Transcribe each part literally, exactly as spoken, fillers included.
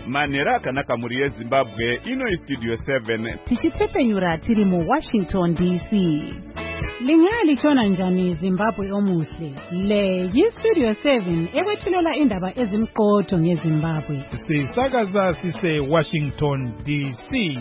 Manhero akanaka muri yeZimbabwe, ino iStudio seven. Tichitepenyura tiri mu Washington D C. Lingalitshona njani Zimbabwe omuhle? Le yiStudio seven ekwethulela indaba ezimqotho ngeZimbabwe. Sisakaza sise Washington D C.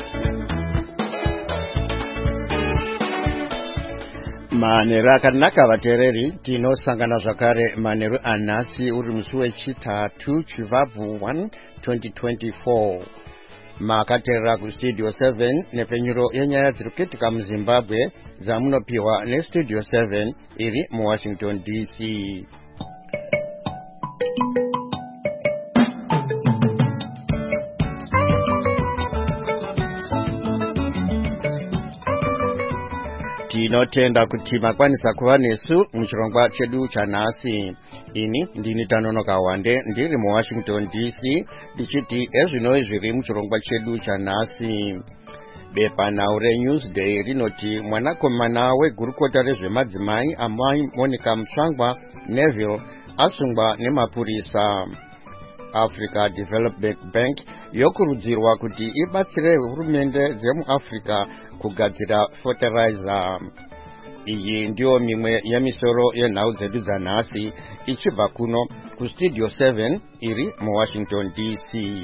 Manhero akanaka vateereri, tinosangana zvakare manhero anhasi uri musi wechitatu Chivabvu one twenty twenty-four. Makateerera kuStudio seven nepenyuro yenyaya dziri kuitika muZimbabwe dzamunopiwa neStudio seven iri muWashington D C. Tinotenda kuti makwanisa kuva nesu muchirongwa chedu chanhasi. Ini ndini Tanonoka Wande ndiri muWashington D C ndichiti ezvinoi zviri muchirongwa chedu chanhasi. Bepanhau reNewsday rinoti mwanakomana wegurukota rezvemadzimai amai Monica Mutsvangwa Neville asungwa nemapurisa. Africa Development Bank yokurudzirwa kuti ibatsire hurumende dzemuAfrica kugadzira fertilizer. Iyi ndiyo mimwe yemisoro yenhau dzedu dzanhasi ichibva kuno kuStudio seven iri muWashington D C.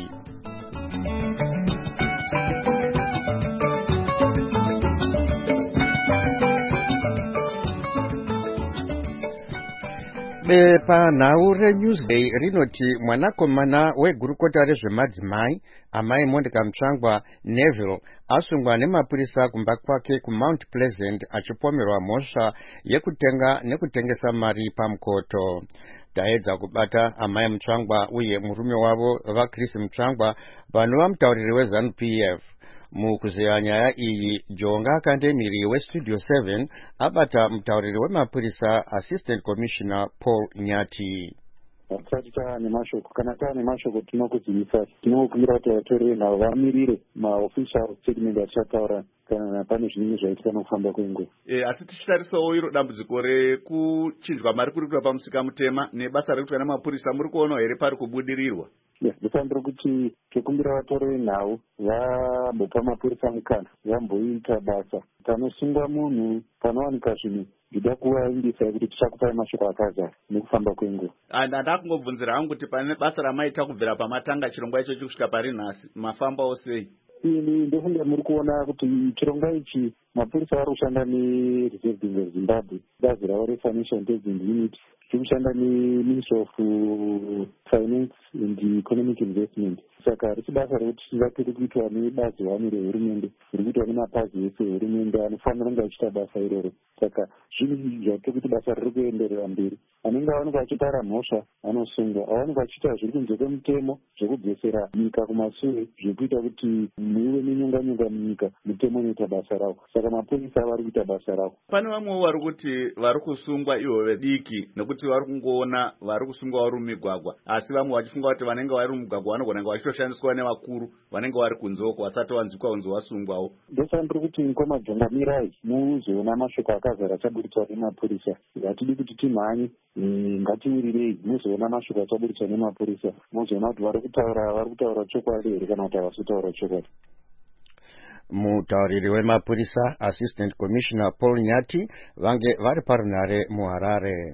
Bepanhau reNewsday rinoti mwanakomana wegurukota rezvemadzimai amai Monica Mutsvangwa Neville asungwa nemapurisa kumba kwake kuMount Pleasant achipomerwa mhosva yekutenga nekutengesa mari pamukoto. Taedza kubata amai Mutsvangwa uye murume wavo vaChris Mutsvangwa vanova mutauriri weZANU P F. Mukuzeya nyaya iyi, Jonga Akandemiri weStudio seven abata mutauriri wemapurisa Assistant Commissioner Paul Nyati. Hatisati taane mashoko, kana taane mashoko tinokudzivisa, tinokumbira kuti vatoreri navo vamirire maofficial statement achataura kana pane zvinenge zvaitika nokufamba kwenguva. Eh, asi tichitarisawo iro dambudziko rekuchinjwa mari kuri kuitwa pamusika mutema nebasa riri kuitwa nemapurisa, muri kuonawo here pari kubudirirwa? Yes, ndifambira kuti tikumbira vatoreri navo vambopa mapurisa mukana vamboita basa. Panosungwa munhu, panowanika zvinhu ndida kuvaindisa kuti tichakupai mashoko akazara nekufamba kwenguva. Ndada kungobvunzira hangu kuti pane basa ramaita kubvira pamatanga chirongwa icho kusvika pari nhasi, mafambawo sei? Ini ndofunga muri kuona kuti chirongwa ichi mapurisa vari kushanda neReserve Bank of Zimbabwe, bazi ravo reFinancial Intelligence Unit, tiri kushanda neMinistry of Finance and Economic Investment. Saka risi basa rekuti tivakiri kuitwa nebazi wani rehurumende, riri kuitwa nemapazi ese ehurumende anofanira kunge achiita basa iroro. Saka zvinhu zvaite kuti basa riri kuenderera mberi. Anenge awanikwa achitara mhosva anosungwa, awanikwa achiita zviri kunze kwemutemo zvekudzosera nyika kumashure, zvekuita kuti muve nenyonga-nyonga munyika, mutemo unoita basa rawo. Saka mapurisa vari kuita basa rawo. Pane vamwewo vari kuti vari kusungwa ivo vediki nekuti vari kungoona vari kusungwa vari mumigwagwa, asi vamwe vachifunga kuti vanenge vari mumigwagwa vanogona kunge vachitoshandiswa nevakuru vanenge vari kunzoko vasati vanzwikwa kunzi vasungwawo. Ndosaka ndiri kuti nkomajongamirai muzoona mashoko akazara achaburitswa nemapurisa. Hatidi kuti timhanye, ngatiwirirei muzoona mashoko achaburitswa nemapurisa, muzoona kuti vari kutaura vari kutaura chokwadi here kana kuti havasi kutaura chokwadi. Mutauriri wemapurisa Assistant Commissioner Paul Nyati vange vari parunhare muHarare.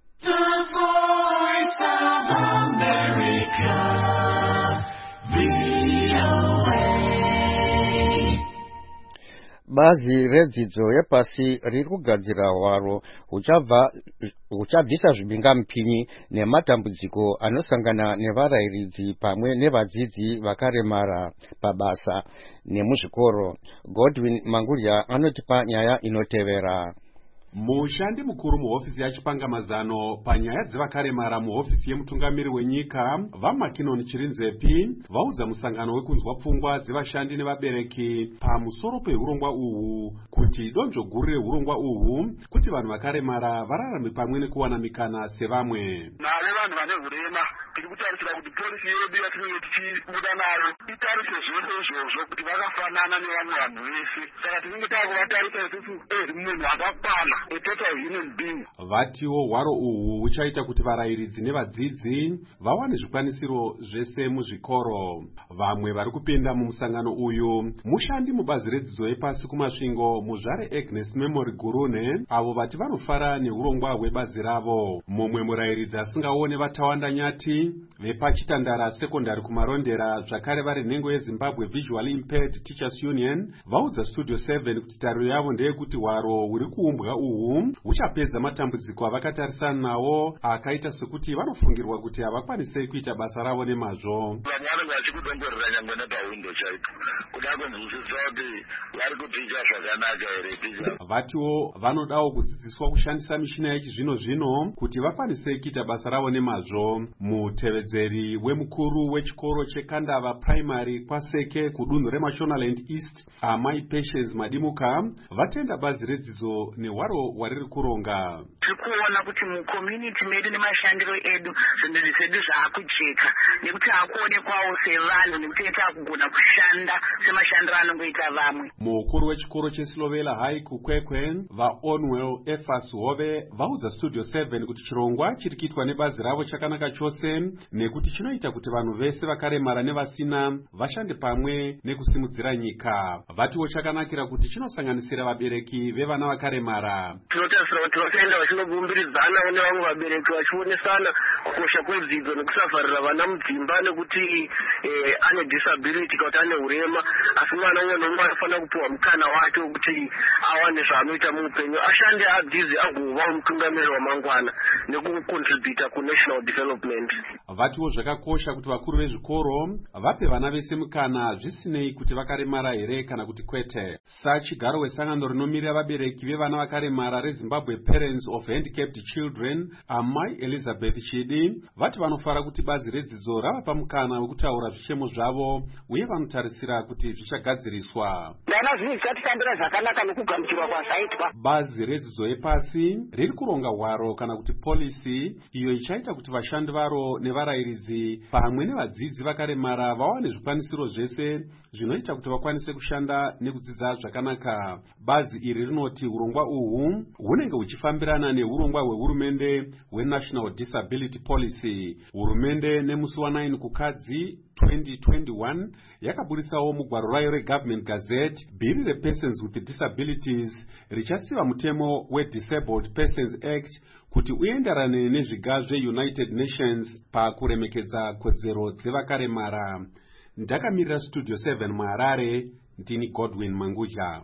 Bazi redzidzo yepasi riri kugadzira hwaro huchabvisa zvibingamupinyi nematambudziko anosangana nevarayiridzi pamwe nevadzidzi vakaremara pabasa nemuzvikoro. Godwin Mangurya anotipa nyaya inotevera. Mushandi mukuru muhofisi yachipangamazano panyaya dzevakaremara muhofisi yemutungamiri wenyika vaMakinon Chirinzepi vaudza musangano wekunzwa pfungwa dzevashandi nevabereki pamusoro peurongwa uhu kuti donzvo guru reurongwa uhu kuti vanhu vakaremara vararame pamwe nekuwana mikana sevamwe. Nave vanhu vane hurema tiri kutarisira kuti polisi yedu yatinenge tichibuda nayo itarise zvose izvozvo kuti vakafanana nevamwe vanhu vese. Saka tinenge takuvatarisa isusu ezi munhu akakwana a total human being. Vatiwo hwaro uhwu huchaita kuti varayiridzi nevadzidzi vawane zvikwanisiro zvese muzvikoro. Vamwe vari kupinda mumusangano uyu mushandi mubazi redzidzo yepasi kumasvingo muzvare Agnes Memory Gurune, avo vati vanofara neurongwa hwebazi ravo. Mumwe murayiridzi asingaone Vatawanda Nyati vepachitandara sekondari kumarondera zvakare vari nhengo yeZimbabwe Visually Impaired Teachers Union vaudza Studio seven kuti tariro yavo ndeyekuti hwaro huri kuumbwa uhwu huchapedza matambudziko avakatarisana nawo akaita sekuti vanofungirwa kuti havakwanisei kuita basa ravo nemazvo. Vanhu vanenge vachikudongorera nyangwe nepawindo chaipo kuda kunzwisisa kuti vari kuticha zvakanaka here ticha. Vatiwo vanodawo kudzidziswa kushandisa mishina yechizvino zvino kuti vakwanisei kuita basa ravo nemazvo. Mutevedzeri wemukuru wechikoro chekandava primary kwaseke kudunhu reMashonaland East amai Patience Madimuka vatenda bazi redzidzo nehwaro hwariri kuronga. Tikuona kuti mucommunity medu nemashandiro edu zvinhu zvedu zvakujeka nekuti akuonekwawo sevanhu nekuti takugona kushanda semashandiro anongoita vamwe. Mukuru wechikoro cheSilovela High kukwekwe vaOnwell Efas Hove vaudza Studio seven kuti chirongwa chiri kuitwa nebazi ravo chakanaka chose nekuti chinoita kuti vanhu vese vakaremara nevasina vashande pamwe nekusimudzira nyika. Vatiwo chakanakira kuti chinosanganisira vabereki vevana vakaremara. Tinotarisira kuti vasaenda vachinobumbiridzana nevamwe vabereki vachionesana kukosha kwedzidzo nekusavarira vana mudzimba nekuti ane disability kana kuti ane urema, asi mwana umwe nomwe anofanira kupiwa mukana wake wekuti awane zvaanoita muupenyu, ashande abhizi agova mutungamiri wamangwana nekucontributa kunational development. Vatiwo zvakakosha kuti vakuru vezvikoro vape vana vese mukana zvisinei kuti vakaremara here kana kuti kwete. Sachigaro wesangano rinomirira vabereki vevana vakaremara reZimbabwe Parents of Handicapped Children amai Elizabeth Chidi vati vanofara kuti bazi redzidzo ravapa mukana wekutaura zvichemo zvavo uye vanotarisira kuti zvichagadziriswa. Ndana zvinhu zvichatikambira zvakanaka nekugamuchirwa kwazvaitwa. Bazi redzidzo yepasi riri kuronga hwaro kana kuti policy iyo ichaita kuti vashandi varo nevarayiridzi pamwe nevadzidzi vakaremara vawane zvikwanisiro zvese zvinoita kuti vakwanise kushanda nekudzidza zvakanaka. Bazi iri rinoti urongwa uhwu hunenge huchifambirana neurongwa hwehurumende hweNational Disability Policy. Hurumende nemusi wa9 kukadzi twenty twenty-one yakabuditsawo mugwaro rayo reGovernment Gazette bhiri rePersons with Disabilities richatsiva mutemo weDisabled Persons Act kuti uyenderane nezviga zveUnited Nations pakuremekedza kodzero dzevakaremara. Ndakamirira Studio seven muHarare, ndini Godwin Mangudya.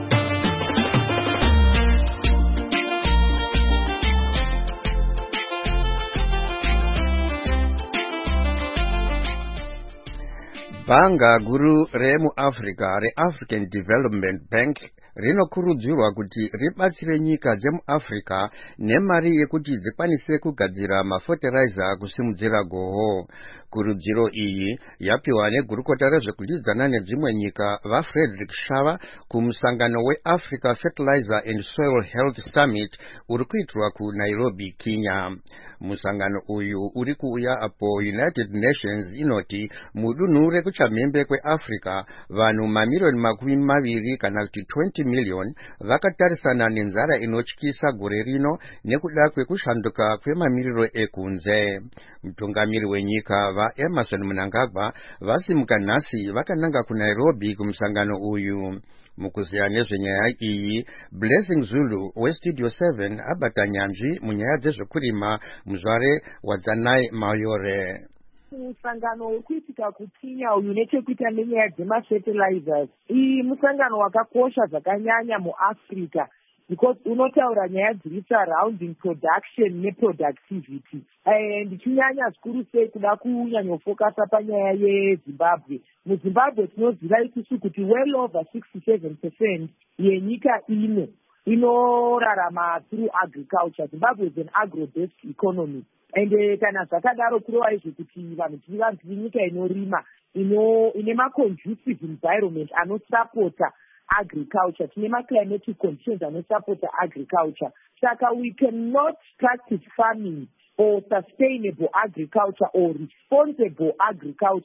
Bhanga guru remuAfrica reAfrican Development Bank rinokurudzirwa kuti ribatsire nyika dzemuAfrica nemari yekuti dzikwanise kugadzira mafertilizer kusimudzira goho. Kurudziro iyi yapiwa negurukota rezvekulidzana nedzimwe nyika vaFrederick Shava kumusangano weAfrica Fertilizer and Soil Health Summit uri kuitirwa kuNairobi, Kenya. Musangano uyu uri kuuya apo United Nations inoti mudunhu rekuchamhembe kweAfrica vanhu mamiliyoni makumi maviri kana kuti twenty million vakatarisana nenzara inotyisa gore rino nekuda kwekushanduka kwemamiriro ekunze. Mutungamiri wenyika vaEmerson Mnangagwa vasimuka nhasi vakananga kuNairobi kumusangano uyu. Mukuziya nezvenyaya iyi, Blessing Zulu weStudio seven abata nyanzvi munyaya dzezvekurima muzvare waDzanai Mayore. Musangano wekuitika kuKenya uyu nechekuita nenyaya dzemafertilizers. Iyi musangano wakakosha zvakanyanya muAfrica because unotaura nyaya dziri surrounding production neproductivity. Ndichinyanya zvikuru sei kuda kunyanyofokasa panyaya yeZimbabwe. MuZimbabwe tinoziva isusu kuti well over sixty-seven percent yenyika ino inorarama through agriculture. Zimbabwe is an agro-based economy. And kana zvakadaro kurova izvo kuti vanhu tiri vanhu tiri nyika inorima ine ma-conducive environment anosapota agriculture, tine ma-climatic conditions anosapota agriculture. Saka we cannot practice farming or sustainable agriculture or responsible agriculture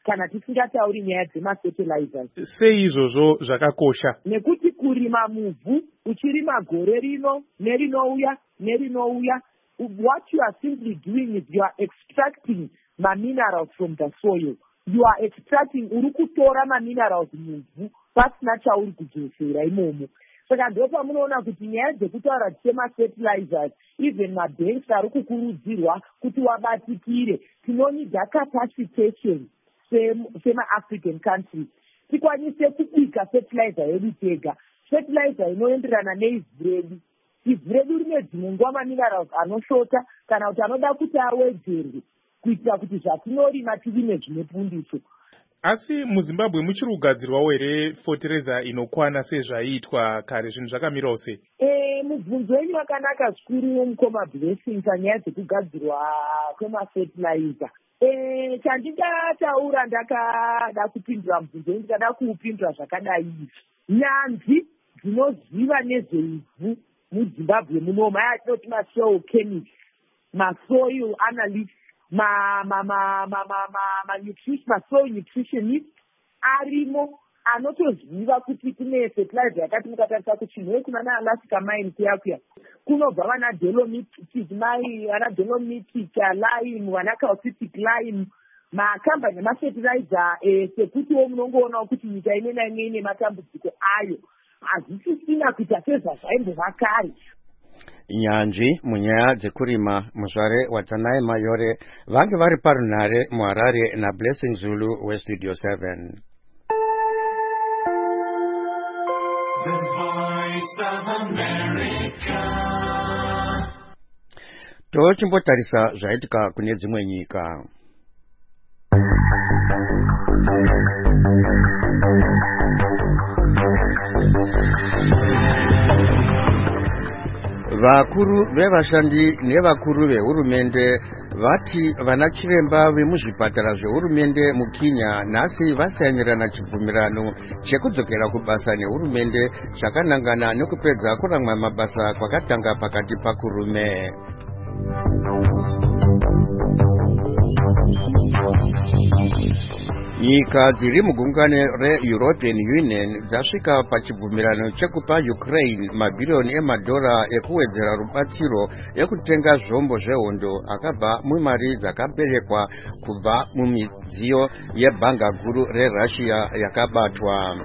kana tisingatauri nyaya dzemafertilizers. Sei izvozvo zvakakosha? Nekuti kurima muvhu uchirima gore rino nerinouya nerinouya, what you are simply doing is you are extracting ma-minerals from the soil. You are extracting, uri kutora ma-minerals muvhu pasina chauri kudzosera imomo. Saka ndopa munoona kuti nyaya dzekutaura sema-fertilizers, even mabanks ari kukurudzirwa kuti wabatikire. Tinonida capacitation sema-African countries. Tikwanise kubika fertilizer yedu tega. Fertilizer inoenderana neivhu redu. Ivhu redu rine dzimwe nguva ma-minerals anoshota kana kuti anoda kuti awedzerwe kuitira kuti zvatinorima tive nezvinepundiso. Asi muZimbabwe muchiri kugadzirwawo here fertilizer inokwana sezvaiitwa kare? Zvinhu zvakamirawo sei? Eh, mubvunzo wenyu wakanaka zvikuru mukoma Blessing panyaya dzekugadzirwa kwemafertilizer. Eh, chandingataura ndakada kupindura mubvunzo wenyu, ndikada kuupindura zvakadai izvi. Nyanzvi dzinoziva nezveivhu muZimbabwe muno maya tinoti ma-soil chemist, ma-soil analyst, ma ma ma ma ma ma ma nutrition, ma-soil nutritionist arimo anotoziva kuti kune fertilizer yakati mukatarisa kuchinwe kuna naAlaska mine kuya kuya kunobva vana dolomitic mai vana dolomitic lime vana calcitic lime makambani emafertilizer eh, sekutiwo munongoona kuti nyika imwe naimwe ine matambudziko ayo, hazvisisina kuita sezvazvaimbova kare. Nyanzvi munyaya dzekurima muzvare waTsanai Mayore vange vari parunhare muHarare naBlessing Zulu weStudio seven. The Voice of America. Tochimbotarisa zvaitika kune dzimwe nyika. Vakuru vevashandi nevakuru vehurumende vati vana chiremba vemuzvipatara zvehurumende muKenya nhasi vasainirana chibvumirano chekudzokera kubasa nehurumende zvakanangana nekupedza kuramwa mabasa kwakatanga pakati pakurume. Nyika dziri mugungano reEuropean Union dzasvika pachibvumirano chekupa Ukraine mabhirioni emadhora ekuwedzera rubatsiro ekutenga zvombo zvehondo akabva mumari dzakaberekwa kubva mumidziyo yebhanga guru reRussia yakabatwa.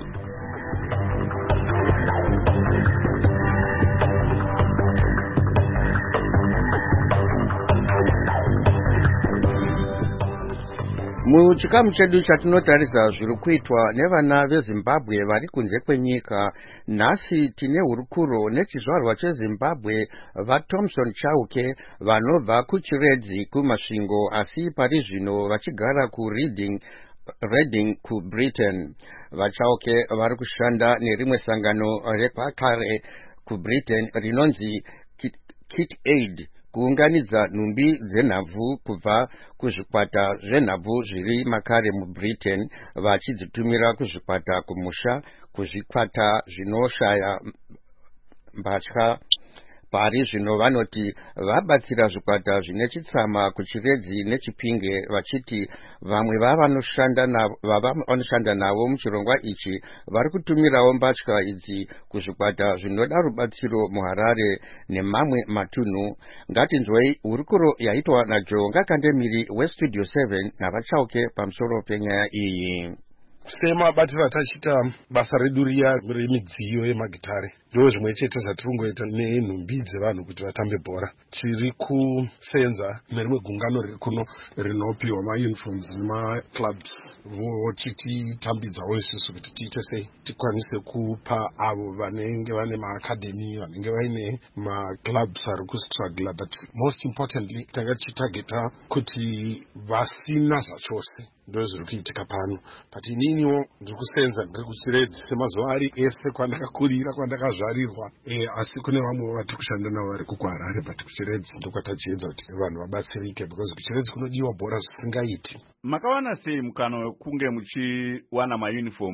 Muchikamu chedu chatinotarisa zviri kuitwa nevana veZimbabwe vari kunze kwenyika, nhasi tine hurukuro nechizvarwa cheZimbabwe vaThomson Chauke vanobva kuChiredzi kumasvingo asi pari zvino vachigara kuReading Reading kuBritain. VaChauke vari kushanda nerimwe sangano repakare kuBritain rinonzi Kit Aid kuunganidza nhumbi dzenhabvu kubva kuzvikwata zvenhabvu zviri makare muBritain vachidzitumira kuzvikwata kumusha kuzvikwata zvinoshaya mbatya. Pari zvino vanoti vabatsira zvikwata zvine chitsama kuChiredzi neChipinge vachiti vamwe vavanoshanda navo muchirongwa ichi vari kutumirawo mbatya idzi kuzvikwata zvinoda rubatsiro muHarare nemamwe matunhu. Ngatinzwei hurukuro yaitwa naJonga Kandemiri weStudio seven navaChauke pamusoro penyaya iyi. Semabatira tachita basa redu riya remidziyo yemagitare ndo zvimwe chete zvatiri kungoita nenhumbi dzevanhu kuti vatambe bhora. Tiri kusenza nerimwe gungano riri kuno rinopiwa mauniforms nemaclubs vochititambidzawo isusu kuti tiite sei tikwanise kupa avo vanenge vane maakademi vanenge vaine maclubs ari kustruggle, but most importantly tanga tichitageta kuti vasina zvachose ndo zviri kuitika pano. But ininiwo ndiri kusenza ndiri kuChiredzi semazuva ari ese kwandakakurira kwandakazvarirwa, e, asi kune vamwe vatiri kushanda navo vari kuHarare, but kuChiredzi ndokwatachiedza kuti vanhu vabatsirike because kuChiredzi kunodiwa bhora zvisingaiti. Makawana sei mukana wekunge muchiwana mauniform aya?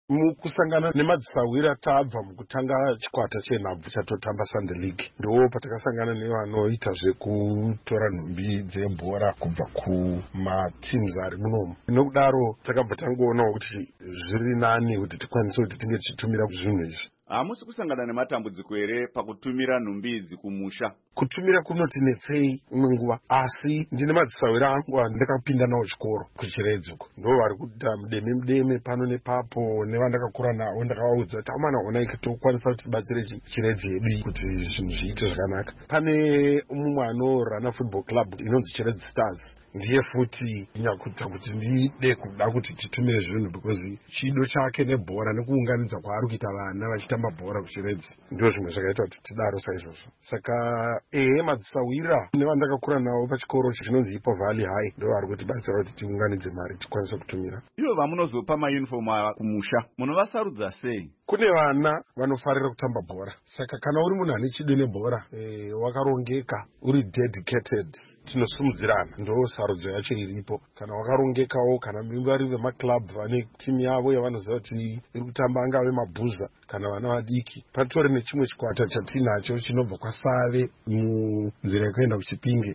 mukusangana nemadzisawira tabva mukutanga chikwata chenhabvu chatotamba Sunday League ndo patakasangana nevanoita zvekutora nhumbi dzebhora kubva kumateams ari munomu. Nokudaro takabva tangoonawo kuti zviri nani kuti tikwanise kuti tinge tichitumira zvinhu izvi. Hamusi kusangana nematambudziko here pakutumira nhumbi idzi kumusha? Kutumira kunotinetsei imwe nguva, asi ndine madzisawira angu andakapinda nawo chikoro kuchiredzi uko, ndo vari kuita mudeme mudeme pano nepapo nevandakakura nawo. Ndakavaudza kuti amana onai tokwanisa kuti tibatsire chiredzi yedu kuti zvinhu zviite zvakanaka. Pane mumwe anorana football club inonzi Chiredzi Stars, ndiye futi nyakuita kuti ndide kuda kuti titumire zvinhu because chido chake nebhora nekuunganidza kwaari kuita vana vachitamba bhora kuchiredzi ndio zvimwe zvakaita kuti tidaro saizvozvo. Saka ehe madzisawira nevandakakura nawo pachikoro chinonzi Ipo Valley High ndo vari kutibatsira kuti tiunganidze mari tikwanise kutumira. Ivo vamunozopa mayunifomu kumusha munovasarudza sei? Kune vana vanofarira kutamba bhora, saka kana uri munhu ane chido nebhora e, wakarongeka uri dedicated tinosumudzirana, ndo sarudzo yacho iripo. Kana wakarongekawo, kana vari vemaclub vane timu yavo yavanoziva kuti iri kutamba angave mabhuza kana vana vadiki, patori nechimwe chikwata chatinacho chinobva kwaSave munzira yekuenda kuChipinge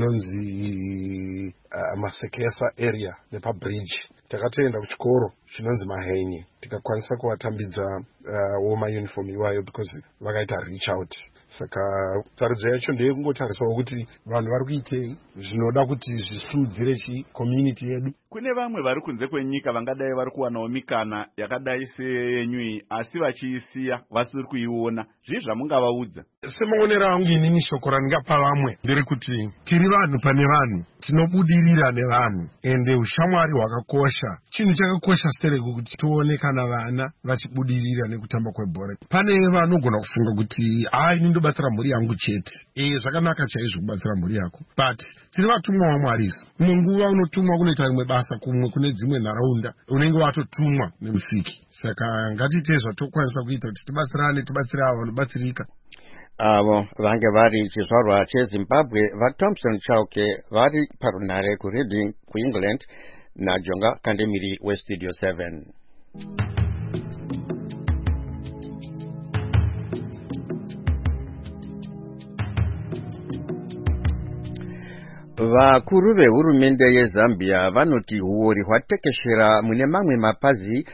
inonzi uh, Masekesa area nepabridge. Takatoenda kuchikoro chinonzi Mahenye tikakwanisa kuvatambidza uh, wo mauniform iwayo because vakaita reach out. Saka sarudzo yacho ndeyekungotarisawo kuti vanhu vari kuitei zvinoda kuti zvisumudzire chi community yedu. Kune vamwe vari kunze kwenyika vangadai vari kuwanawo mikana yakadai seyenyuyi asi vachiisiya vasiri kuiona, zvii zvamungavaudza? Semaonero angu inini shoko randingapa vamwe nderekuti tiri vanhu pane vanhu, tinobudirira nevanhu ende ushamwari hwakakosha. Chinhu chakakosha stereko kuti tione kana vana vachibudirira nekutamba kwebhora. Pane vanogona kufunga kuti hai ini ndobatsira mhuri yangu chete. Eh, zvakanaka chaizvo kubatsira mhuri yako, but tiri vatumwa vaMwari. Umwe nguva unotumwa kunoita rimwe basa kumwe kune dzimwe nharaunda, unenge watotumwa nemusiki. Saka ngatiite zvatokwanisa kuita kuti tibatsirane, tibatsire avo vanobatsirika. Avo vange vari chizvarwa cheZimbabwe vaThompson Chauke vari parunare kuReading kuEngland naJonga Kandemiri weStudio seven. Vakuru vehurumende yeZambia vanoti huori hwatekeshera mune mamwe mapazi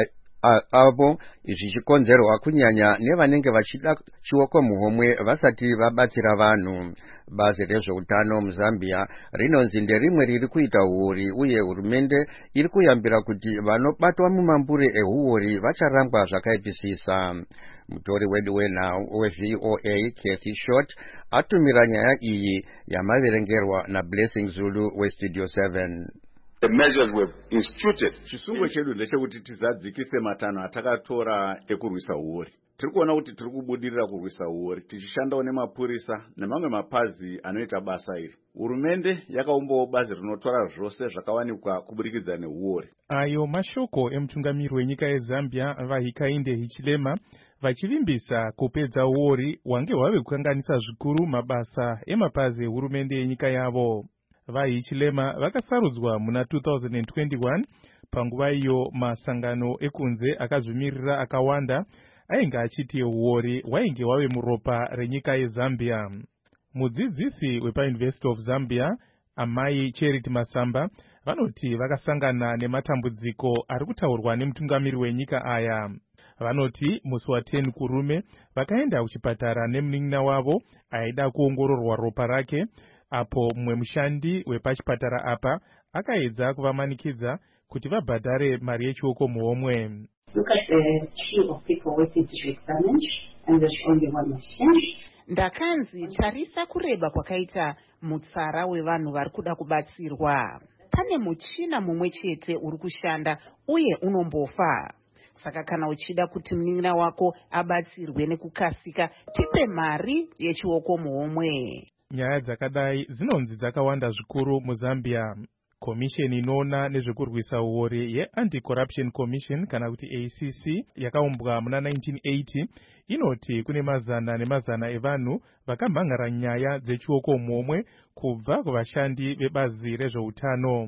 avo zvichikonzerwa kunyanya nevanenge vachida chioko muhomwe vasati vabatsira vanhu. Bazi rezveutano muZambia rinonzi nderimwe riri kuita huori uye hurumende iri kuyambira kuti vanobatwa mumambure ehuori vacharangwa zvakaipisisa. Mutori wedu weV O A Kathy Short atumira nyaya iyi yamaverengerwa naBlessing Zulu weStudio seven. The measures were instituted. Chisungo chedu ndechekuti tizadzikise matanho atakatora ekurwisa huori. Tiri kuona kuti tiri kubudirira kurwisa huori tichishandawo nemapurisa nemamwe mapazi anoita basa iri. Hurumende yakaumbawo bazi rinotora zvose zvakawanikwa kuburikidza nehuori. Ayo mashoko emutungamiri wenyika yeZambia Vahikainde Hichilema vachivimbisa kupedza huori hwange hwave kukanganisa zvikuru mabasa emapazi ehurumende yenyika yavo. Vahichilema vakasarudzwa muna two thousand twenty-one panguva iyo masangano ekunze akazvimirira akawanda ainge achiti huori hwainge hwave muropa renyika yeZambia. Mudzidzisi wepaUniversity of Zambia Amai Charity Masamba vanoti vakasangana nematambudziko ari kutaurwa nemutungamiri wenyika aya. Vanoti musi wa ten kurume vakaenda kuchipatara nemunin'ina wavo aida kuongororwa ropa rake, apo mumwe mushandi wepachipatara apa akaedza kuvamanikidza kuti vabhadhare mari yechioko muhomwe. Look at the queue of people waiting to be examined and there's only one machine. Ndakanzi tarisa kureba kwakaita mutsara wevanhu vari kuda kubatsirwa. Pane muchina mumwe chete uri kushanda uye unombofa. Saka kana uchida kuti munin'ina wako abatsirwe nekukasika, tipe mari yechioko muhomwe. Nyaya dzakadai dzinonzi dzakawanda zvikuru muZambia. Komisheni inoona nezvekurwisa huori yeAnti-Corruption Commission kana kuti A C C yakaumbwa muna nineteen eighty inoti kune mazana nemazana evanhu vakamhangara nyaya dzechioko muhomwe kubva kuvashandi vebazi rezveutano.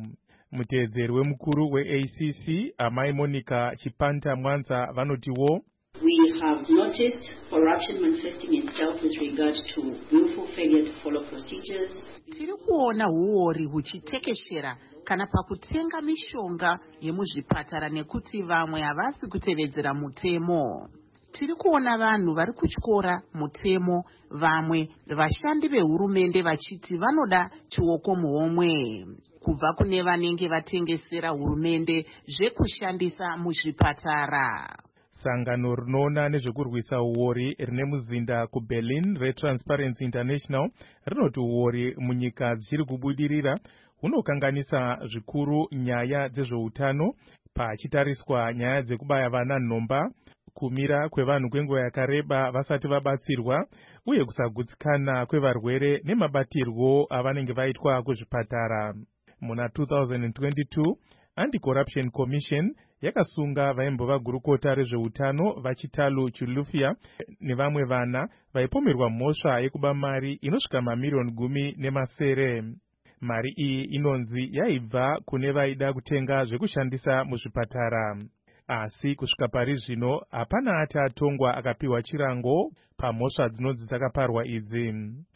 Muteedzeri wemukuru we-A C C amai Monica Chipanta Mwanza vanotiwo we have noticed corruption manifesting itself with regard to willful failure to follow procedures. Tiri kuona huori huchitekeshera kana pakutenga mishonga yemuzvipatara nekuti vamwe havasi kutevedzera mutemo. Tiri kuona vanhu vari kutyora mutemo, vamwe vashandi vehurumende vachiti vanoda chioko muhomwe kubva kune vanenge vatengesera hurumende zvekushandisa muzvipatara. Sangano rinoona nezvekurwisa uori rine muzinda kuBerlin reTransparency International rinoti uori munyika dzichiri kubudirira hunokanganisa zvikuru nyaya dzezveutano pachitariswa nyaya dzekubaya vana nhomba, kumira kwevanhu kwenguva yakareba vasati vabatsirwa, uye kusagutsikana kwevarwere nemabatirwo avanenge vaitwa kuzvipatara. Muna two thousand twenty-two, Anti-Corruption Commission yakasunga vaimbova gurukota rezveutano vachitalu Chilufya nevamwe vana vaipomerwa mhosva yekuba mari inosvika mamirioni gumi nemasere. Mari iyi inonzi yaibva kune vaida kutenga zvekushandisa muzvipatara. Asi kusvika pari zvino hapana ati atongwa akapiwa chirango pamhosva dzinonzi dzakaparwa idzi.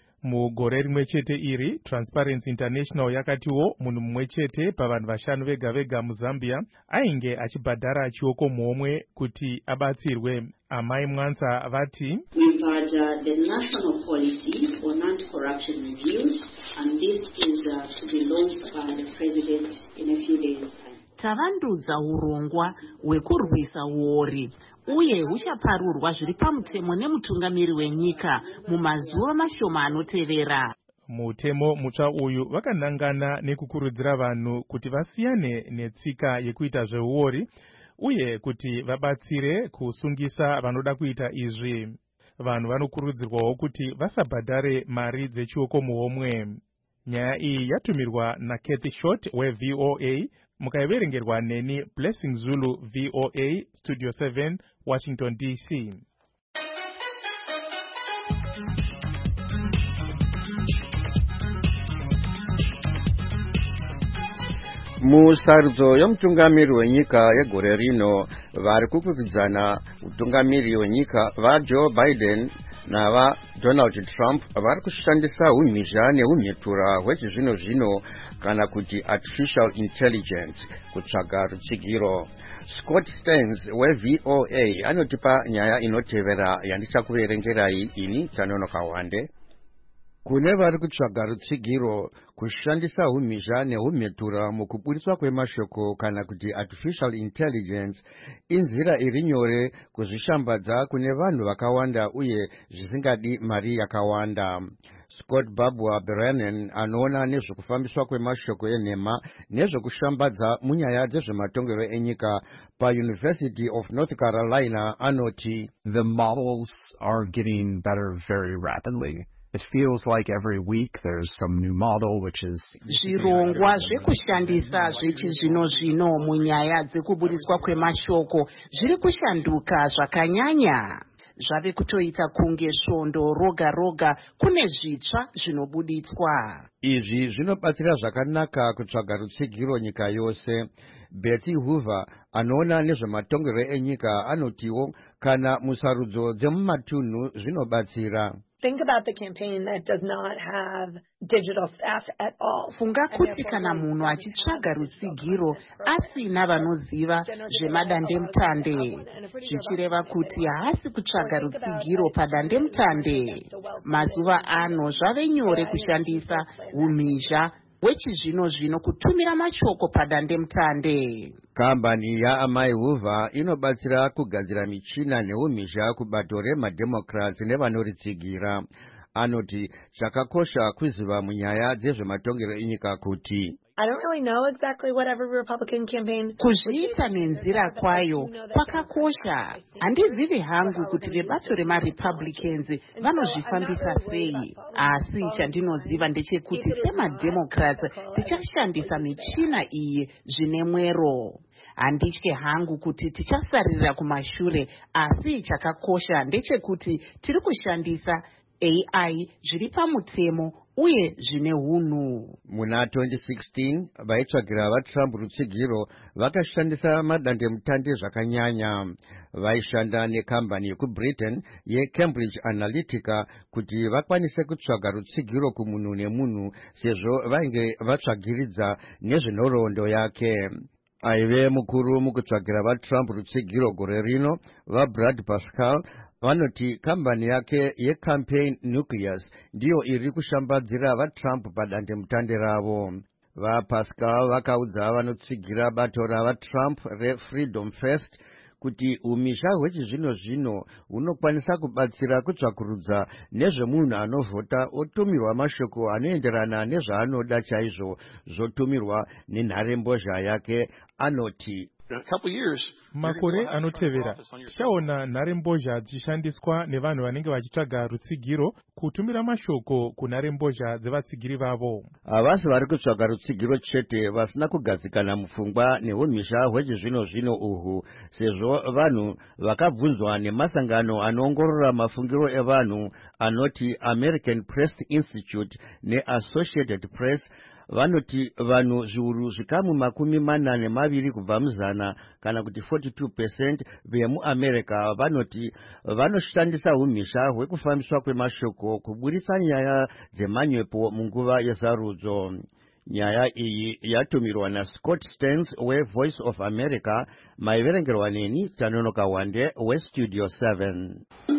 Mugore rimwe chete iri, Transparency International yakatiwo munhu mumwe chete pavanhu vashanu vega vega muZambia ainge achibhadhara chioko muhomwe kuti abatsirwe. Amai Mwanza vati We've had uh, the national policy on anti-corruption reviews, and this is uh, to be launched by the president in a few days' time. Tavandudza urongwa hwekurwisa uori uye huchaparurwa zviri pamutemo nemutungamiri wenyika mumazuva mashoma anotevera. Mutemo mutsva uyu vakanangana nekukurudzira vanhu kuti vasiyane netsika yekuita zveuori uye kuti vabatsire kusungisa vanoda kuita izvi. Vanhu vanokurudzirwawo kuti vasabhadhare mari dzechioko muhomwe. Nyaya iyi yatumirwa naKathy Short weV O A, mukaiverengerwa neni Blessing Zulu V O A, Studio seven, Washington D C. Musarudzo yomutungamiri wenyika yegore rino vari kukwikwidzana utungamiri wenyika vaJoe Biden nava Donald Trump vari kushandisa umhizha neumhetura hwechizvino zvino kana kuti artificial intelligence kutsvaga rutsigiro. Scott Stearns weV O A anotipa nyaya inotevera yandichakuverengerai ini Tanonoka Wande. Kune vari kutsvaga rutsigiro kushandisa umhizha neumhetura mukuburiswa kwemashoko kana kuti artificial intelligence inzira iri nyore kuzvishambadza kune vanhu vakawanda uye zvisingadi mari yakawanda. Scott Babwa Brennan anoona nezvekufambiswa kwemashoko enhema nezvekushambadza munyaya dzezvematongero enyika paUniversity of North Carolina anoti the models are getting better very rapidly. It feels like every week there's some new model which is zvirongwa zvekushandisa zvechizvino zvino munyaya dzekuburiswa kwemashoko zviri kushanduka zvakanyanya. Zvave kutoita kunge svondo roga roga kune zvitsva zvinobuditswa. Izvi zvinobatsira zvakanaka kutsvaga rutsigiro nyika yose. Betty Hoover anoona nezvematongero enyika anotiwo kana musarudzo dzemumatunhu zvinobatsira. Think about the campaign that does not have digital staff at all. Funga kuti kana munhu achitsvaga rutsigiro asina vanoziva zvemadandemutande, zvichireva kuti haasi kutsvaga rutsigiro padandemutande. Mazuva ano zvave nyore kushandisa umhizha wechizvino zvino kutumira mashoko padandemutande. Kambani yaamai Hoover inobatsira kugadzira michina neumhizha kubato remademocrats nevanoritsigiro. Anoti zvakakosha kuziva munyaya dzezvematongero enyika kuti I don't really know exactly what every Republican campaign kuzviita nenzira kwayo kwakakosha. Handizivi hangu kuti vebato remaRepublicans vanozvifambisa sei, asi chandinoziva ndechekuti semademocrats tichashandisa michina iyi zvine mwero. Handitye hangu kuti tichasarira kumashure, asi chakakosha ndechekuti tiri kushandisa A I zviri pamutemo uye zvine hunhu. Muna twenty sixteen vaitsvagira vaTrump rutsigiro vakashandisa madandemutande zvakanyanya. Vaishanda nekambani yekuBritain yeCambridge Analytica kuti vakwanise kutsvaga rutsigiro kumunhu nemunhu sezvo vainge vatsvagiridza nezvenhoroondo yake. Aive mukuru mukutsvagira vaTrump rutsigiro gore rino, vaBrad Parscale vanoti kambani yake yeCampaign Nucleus ndiyo iri kushambadzira vaTrump padandemutande ravo. VaParscale vakaudza vanotsigira bato ravaTrump reFreedom First kuti umisha hwechizvino zvino hunokwanisa kubatsira kutsvakurudza nezvemunhu anovhota otumirwa mashoko anoenderana nezvaanoda chaizvo zvotumirwa nenharembozha yake. Anoti makore anotevera tichaona nharembozha dzichishandiswa nevanhu vanenge vachitsvaga rutsigiro kutumira mashoko kunharembozha dzevatsigiri vavo. Havasi vari kutsvaga rutsigiro chete vasina kugadzikana mupfungwa nehumhisha hwechizvino zvino uhu, sezvo vanhu vakabvunzwa nemasangano anoongorora mafungiro evanhu anoti American Press Institute neAssociated Press vanoti vanhu zviuru zvikamu makumi mana nemaviri kubva muzana kana kuti forty-two percent vemuAmerica vanoti vanoshandisa umhisha hwekufambiswa kwemashoko kuburitsa nyaya dzemanyepo munguva yesarudzo. Nyaya iyi yatumirwa naScott Stearns weVoice of America. Maiverengerwa neni Tanonoka Wande weStudio seven.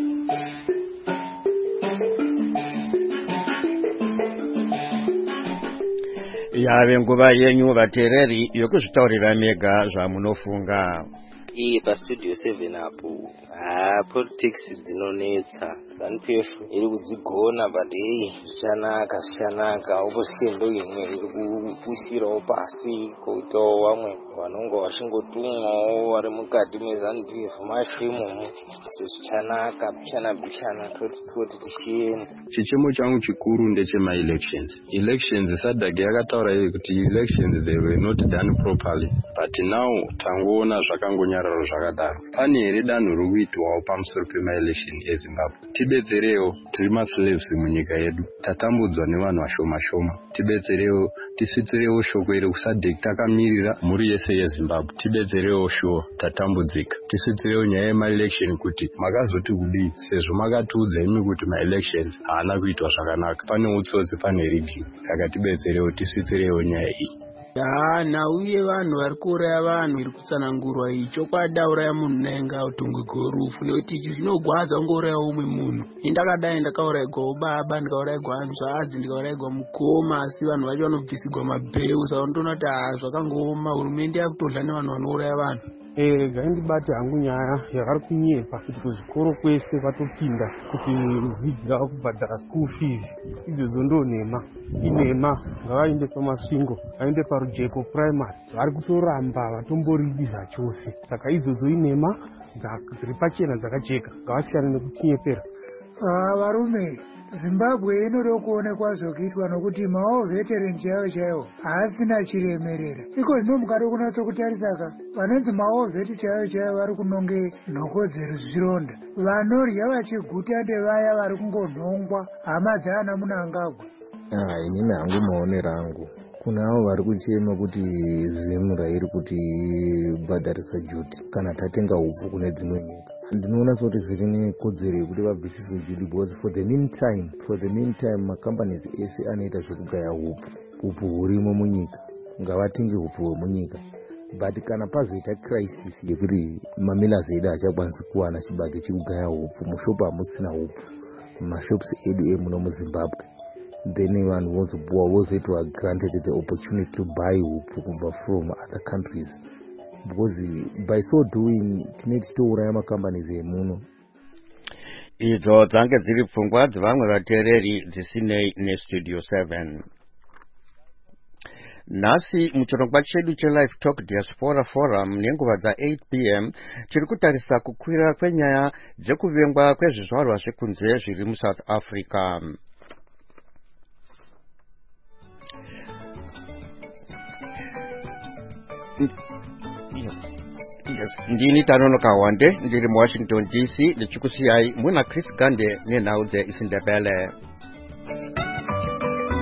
Yave nguva yenyu vateereri yokuzvitaurira mega zvamunofunga. Iyi paStudio seven apo haa politics dzinonetsa. ZANU-P F iri kudzigona but hey zvichanaka zvichanaka opposition ndo imwe iri kuisirawo pasi koitawo vamwe vanonga vachingotumwawo vari mukati meZANU-P F masvimo zvichanaka pichana pichana toti toti tichienda. Chichemo changu chikuru ndechema-elections. Elections SADC yakataura iyi kuti elections they were not done properly, but now tangoona zvakangonyararo zvakadaro. Pane here danho riri kuitwawo pamusoro pema-election eZimbabwe. Tibetserewo, tiri maslaves munyika yedu, tatambudzwa nevanhu vashoma shoma. Tibetserewo, tisvitserewo shoko iri kuSADC takamirira mhuri yese yeZimbabwe. Tibetserewo shuwa tatambudzika. Tisvitserewo nyaya yema-election kuti makazoti kudii sezvo makatiudza imi kuti ma-elections haana kuitwa zvakanaka. Pane utsotsi, pane rigging. Saka tibetserewo, tisvitserewo nyaya iyi. Ya nauye vanhu vari kuuraya vanhu iri kutsanangurwa iyi chokwadi auraya munhu nainge autongwe gorufu nekuti ichi zvinogwadza kungouraya umwe munhu. Indakadai ndakaurayirwa baba, ndikaurayirwa hanzvadzi, ndikaurayirwa mukoma, asi vanhu vacho vanobvisigwa mabheu. Saka ndinoona kuti haa zvakangooma, hurumende yakutodla nevanhu vanouraya vanhu. Eh, gaindibate hangu nyaya yakari kunyepa kuti kuzvikoro kwese kwatopinda kuti dzidzira kubhadhara school fees. Idzodzo ndo nhema. Inema ngavainde pamasvingo, vainde parujeko primary. Vari kutoramba vatomboridi zvachose. Saka idzodzo inema dziri pachena dzakajeka. Ngavasiyane nekuchinyepera. Ah, varume, Zimbabwe inoda kuonekwa zvokuitwa nokuti mawo veteran chaiwo chaiwo haasina chiremerera. Iko zvino mukada kunatsa kutarisa ka vanonzi mawo veti chaiwo chaiwo vari kunonge nhoko dzeruzvironda. Vanorya vachiguta ndevaya vari kungonhongwa hama dzaana Munangagwa. Ah, inini hangu maonero angu kuna avo vari kuchema kuti zimu rairi kuti bhadharisa juti kana tatenga upfu kune dzimwe nyika. Ndinoona soti zviri nekodzero yekuti vabvisise juti because for the meantime for the meantime macompanies ese anoita zvekugaya upfu upfu hurimo munyika, ngavatenge upfu hwemunyika. But kana pazoita crisis yekuti mamills edu achakwanisi kuwana chibage chekugaya upfu, mushopu hamusina upfu mashops edu emuno muZimbabwe, then vanhu vozopuwa vozoitwa granted the opportunity to buy upfu kubva from other countries, because by so doing tine tichiuraya macompanies emuno. Idzo dzange dziri pfungwa dzevamwe vateereri dzisinei neStudio seven. Nhasi muchirongwa chedu cheLive Talk Diaspora Forum nenguva dza-eight p m tiri kutarisa kukwira kwenyaya dzekuvengwa kwezvizvarwa zvekunze zviri muSouth Africa. Yes. Ndini Tanonoka Wande ndiri muWashington D C ndichikusiyai muna Chris Gande nenhau dzeIsindebele.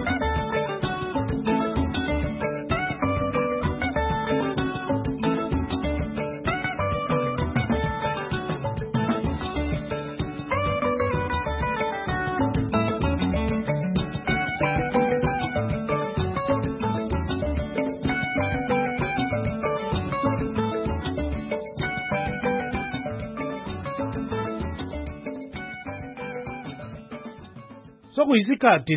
sokuyisikhathi